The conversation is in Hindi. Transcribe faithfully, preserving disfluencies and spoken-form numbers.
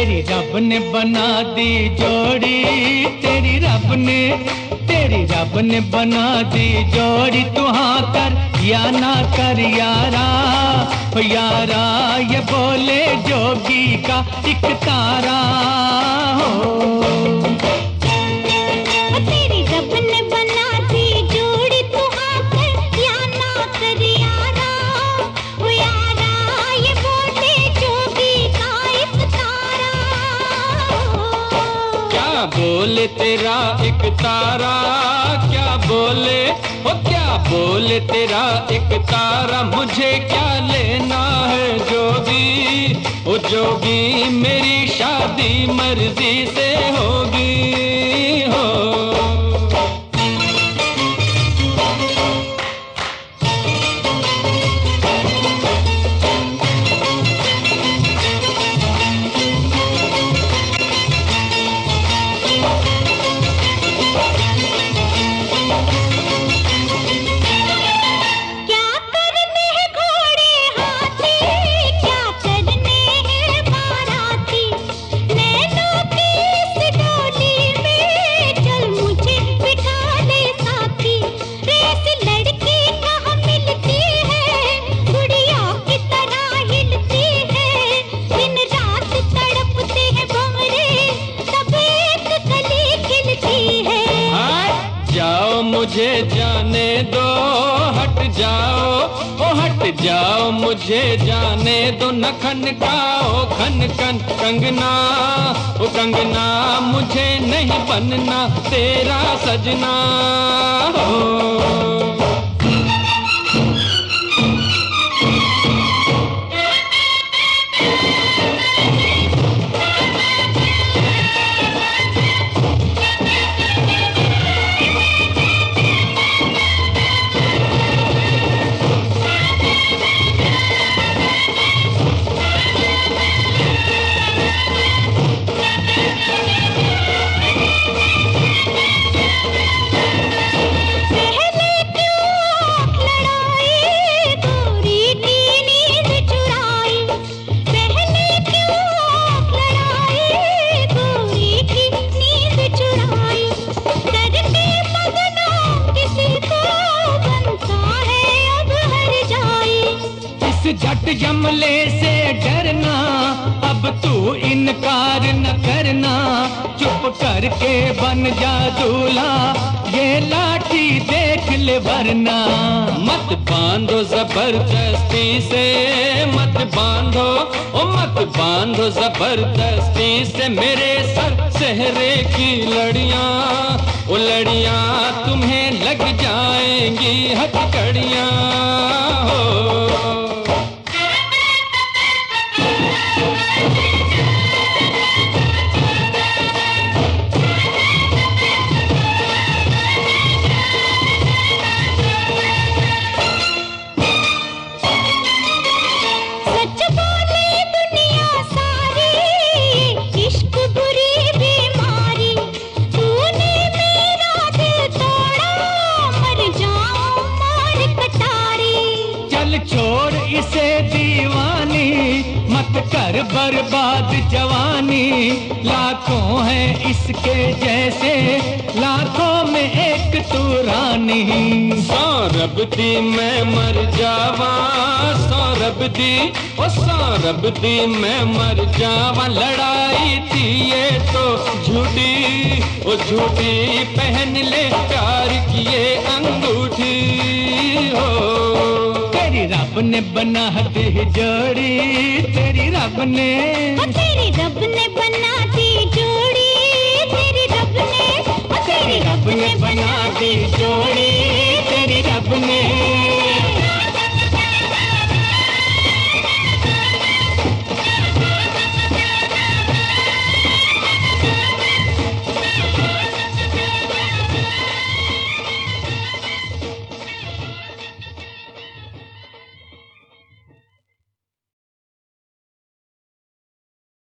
तेरी रब ने बना दी जोड़ी, तेरी रब ने तेरी रब ने बना दी जोड़ी। तू हाँ कर या ना कर यारा, ओ यारा ये बोले जोगी का एक तारा हो। तेरी रब ने बना दी जोड़ी, तू हाँ कर या ना कर यारा, ओ यारा ये बोले जोगी का एक तारा हो। क्या बोले तेरा एक तारा, क्या बोले ओ क्या बोले तेरा एक तारा। मुझे क्या लेना है जोगी, ओ जोगी मेरी शादी मर्जी से होगी हो। मुझे जाने दो, हट जाओ ओ हट जाओ, मुझे जाने दो। न खनकाओ खन खन कंगना, ओ कंगना मुझे नहीं बनना तेरा सजना हो। झट जमले से डरना, अब तू इनकार न करना। चुप करके बन जा दूल्हा, ये लाठी देख ले वरना। मत बांधो जबरदस्ती से, मत बांधो ओ मत बांधो जबरदस्ती से मेरे सर सेहरे की लड़ियां, ओ लड़ियां तुम्हें लग जाएंगी हथकड़ियां हो। छोड़ इसे दीवानी, मत कर बर्बाद जवानी। लाखों हैं इसके जैसे, लाखों में एक तू रानी। सौरभ दी मैं मर जावा, सौरभ दी ओ सौरभ दी मैं मर जावा। लड़ाई थी ये तो झूठी, ओ झूठी पहन ले प्यार की ये अंगूठी हो। तेरी रब ने बना दी जोड़ी, तेरी रब ने तेरी रब ने बना दी जोड़ी, तेरी रब ने तेरी रब ने बना